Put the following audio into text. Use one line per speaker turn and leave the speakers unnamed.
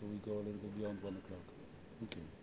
so we go a little bit beyond 1 o'clock. Okay.